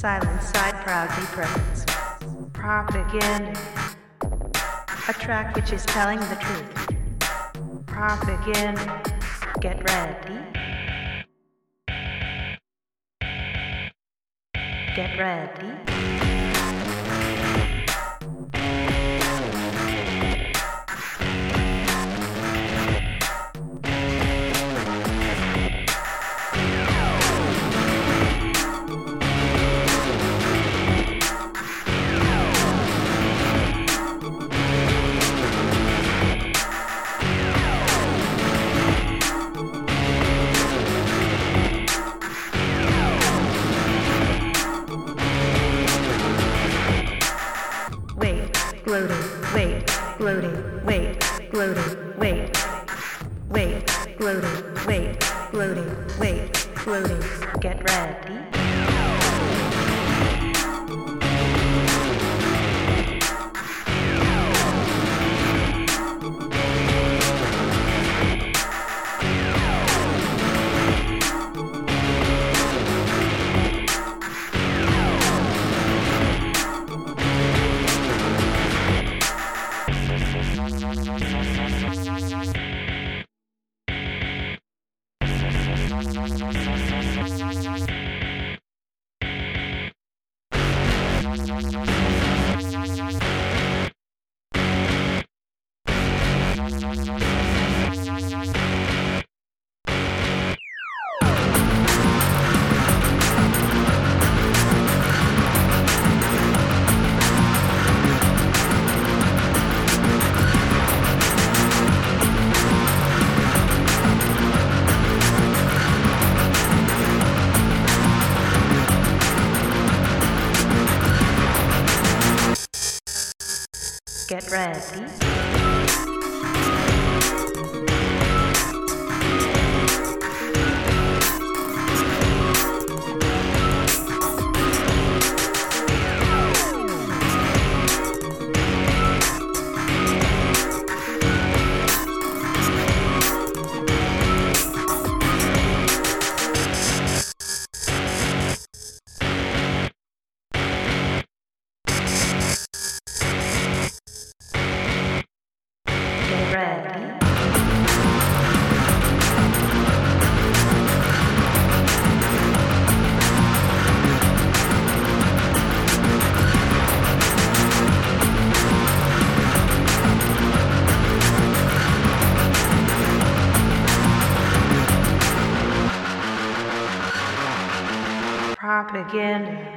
Silent side proudly presents propaganda, a track which is telling the truth. Propaganda, get ready. Get ready. Gloating, wait, gloating, wait, gloating, wait, gloating, wait, gloating, get ready. Get ready. Propaganda.